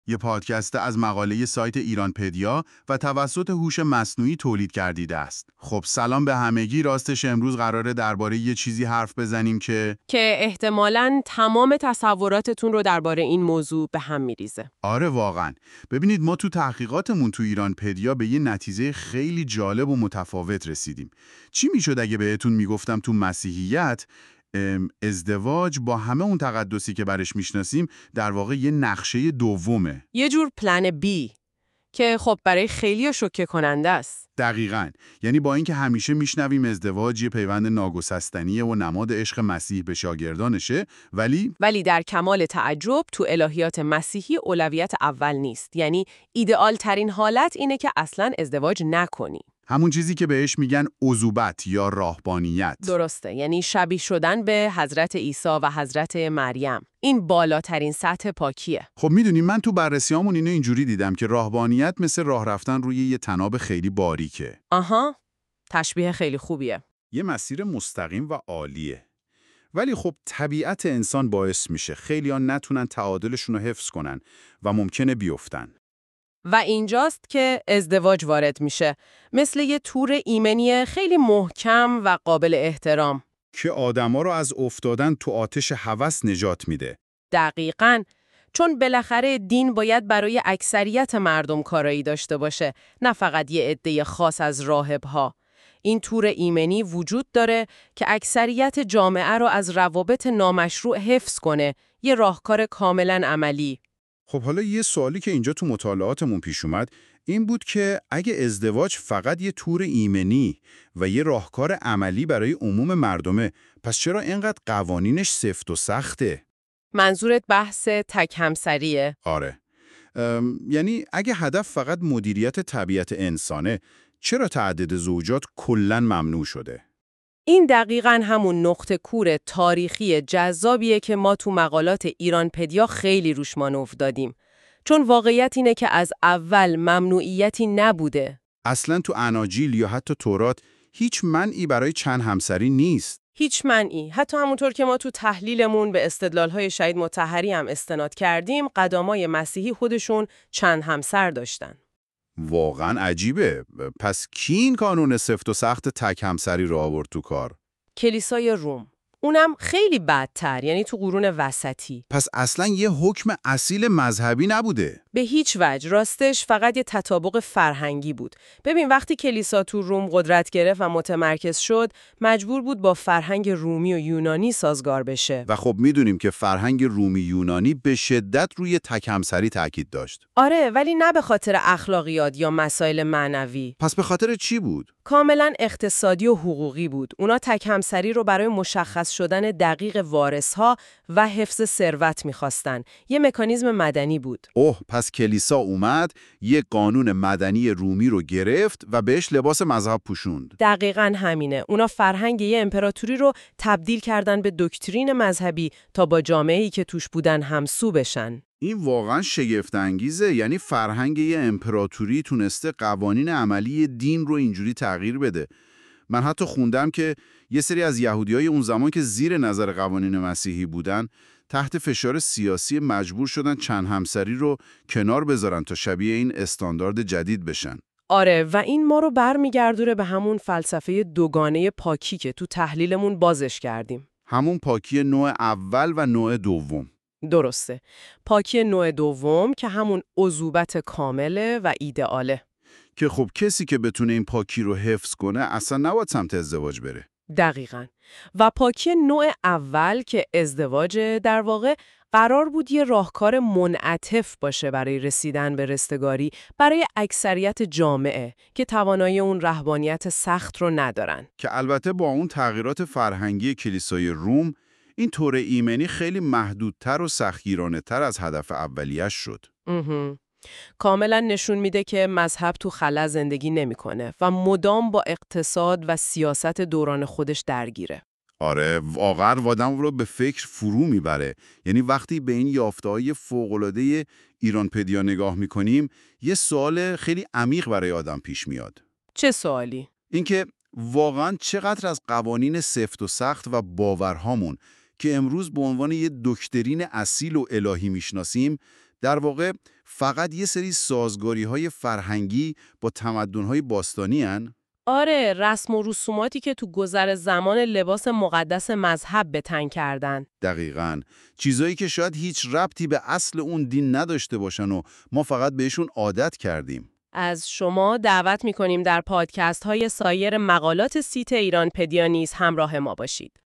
یه پادکست از مقاله سایت ایرانپدیا و توسط هوش مصنوعی تولید گردیده است. خب سلام به همگی. راستش امروز قراره درباره یه چیزی حرف بزنیم که احتمالاً تمام تصوراتتون رو درباره این موضوع به هم میریزه. آره واقعاً. ببینید ما تو تحقیقاتمون تو ایرانپدیا به یه نتیجه خیلی جالب و متفاوت رسیدیم. چی میشد اگه بهتون میگفتم تو مسیحیت ازدواج با همه اون تقدسی که برش میشناسیم در واقع یه نقشه دومه. یه جور پلن بی که خب برای خیلی شوکه کننده است. دقیقاً. یعنی با اینکه همیشه میشنویم ازدواج یه پیوند ناگسستنیه و نماد عشق مسیح به شاگردانشه، ولی در کمال تعجب تو الهیات مسیحی اولویت اول نیست. یعنی ایدئال ترین حالت اینه که اصلاً ازدواج نکنی. همون چیزی که بهش میگن عذوبت یا راهبانیت. درسته، یعنی شبیه شدن به حضرت عیسی و حضرت مریم. این بالاترین سطح پاکیه. خب میدونی من تو بررسیامون اینو اینجوری دیدم که راهبانیت مثل راه رفتن روی یه طناب خیلی باریکه. آها، تشبیه خیلی خوبیه. یه مسیر مستقیم و عالیه. ولی خب طبیعت انسان باعث میشه خیلی‌ها نتونن تعادلشون رو حفظ کنن و ممکنه بیفتن. و اینجاست که ازدواج وارد میشه، مثل یه تور ایمنی خیلی محکم و قابل احترام که آدما رو از افتادن تو آتش هوس نجات میده. دقیقاً، چون بالاخره دین باید برای اکثریت مردم کارایی داشته باشه، نه فقط یه عده خاص از راهب‌ها. این تور ایمنی وجود داره که اکثریت جامعه رو از روابط نامشروع حفظ کنه، یه راهکار کاملاً عملی. خب حالا یه سوالی که اینجا تو مطالعاتمون پیش اومد این بود که اگه ازدواج فقط یه تور ایمنی و یه راهکار عملی برای عموم مردمه، پس چرا اینقدر قوانینش سفت و سخته؟ منظورت بحث تک همسریه؟ آره. یعنی اگه هدف فقط مدیریت طبیعت انسانه، چرا تعدد زوجات کلاً ممنوع شده؟ این دقیقاً همون نقطه کور تاریخی جذابیه که ما تو مقالات ایرانپدیا خیلی روش مانور دادیم. چون واقعیت اینه که از اول ممنوعیتی نبوده. اصلاً تو اناجیل یا حتی تورات هیچ منعی برای چند همسری نیست. هیچ منعی. حتی همونطور که ما تو تحلیلمون به استدلال‌های شهید مطهری هم استناد کردیم، قدامای مسیحی خودشون چند همسر داشتن. واقعاً عجیبه. پس کی این قانون سفت و سخت تک همسری رو آورد تو کار؟ کلیسای روم. اونم خیلی بدتر، یعنی تو قرون وسطی. پس اصلاً یه حکم اصیل مذهبی نبوده. به هیچ وجه. راستش فقط یه تطابق فرهنگی بود. ببین وقتی کلیسا تو روم قدرت گرفت و متمرکز شد، مجبور بود با فرهنگ رومی و یونانی سازگار بشه. و خب میدونیم که فرهنگ رومی یونانی به شدت روی تک همسری تاکید داشت. آره، ولی نه به خاطر اخلاقیات یا مسائل معنوی. پس به خاطر چی بود؟ کاملا اقتصادی و حقوقی بود. اونا تک همسری رو برای مشخص شدن دقیق وارثها و حفظ ثروت می‌خواستن. یه مکانیزم مدنی بود. اوه، پس کلیسا اومد یک قانون مدنی رومی رو گرفت و بهش لباس مذهب پوشوند. دقیقاً همینه. اونا فرهنگ یه امپراتوری رو تبدیل کردن به دکترین مذهبی تا با جامعه‌ای که توش بودن همسو بشن. این واقعا شگفت انگیزه. یعنی فرهنگ یه امپراتوری تونسته قوانین عملی دین رو اینجوری تغییر بده. من حتی خوندم که یه سری از یهودیای اون زمان که زیر نظر قوانین مسیحی بودن، تحت فشار سیاسی مجبور شدن چند همسری رو کنار بذارن تا شبیه این استاندارد جدید بشن. آره، و این ما رو برمیگردونه به همون فلسفه دوگانه پاکی که تو تحلیلمون بازش کردیم. همون پاکی نوع اول و نوع دوم. درسته. پاکی نوع دوم که همون عذوبت کامله و ایدئاله. که خب کسی که بتونه این پاکی رو حفظ کنه اصلا نباید سمت ازدواج بره. دقیقاً. و پاکی نوع اول که ازدواج در واقع قرار بود یه راهکار منعطف باشه برای رسیدن به رستگاری برای اکثریت جامعه که توانایی اون رهبانیت سخت رو ندارن. که البته با اون تغییرات فرهنگی کلیسای روم این طور ایمنی خیلی محدودتر و سختگیرانه‌تر از هدف اولیش شد. کاملا نشون میده که مذهب تو خلا زندگی نمیکنه و مدام با اقتصاد و سیاست دوران خودش درگیره. آره، واقعا آدم رو به فکر فرو میبره. یعنی وقتی به این یافته‌های فوق‌العاده ایرانپدیا نگاه میکنیم، یه سوال خیلی عمیق برای آدم پیش میاد. چه سوالی؟ اینکه واقعا چقدر از قوانین سفت و سخت و باورهامون که امروز به عنوان یه دکترین اصیل و الهی میشناسیم، در واقع فقط یه سری سازگاری‌های فرهنگی با تمدن‌های باستانی هن؟ آره، رسم و رسوماتی که تو گذر زمان لباس مقدس مذهب به تن کردن. دقیقاً. چیزایی که شاید هیچ ربطی به اصل اون دین نداشته باشن و ما فقط بهشون عادت کردیم. از شما دعوت می‌کنیم در پادکست های سایر مقالات سیت ایران پدیا نیز همراه ما باشید.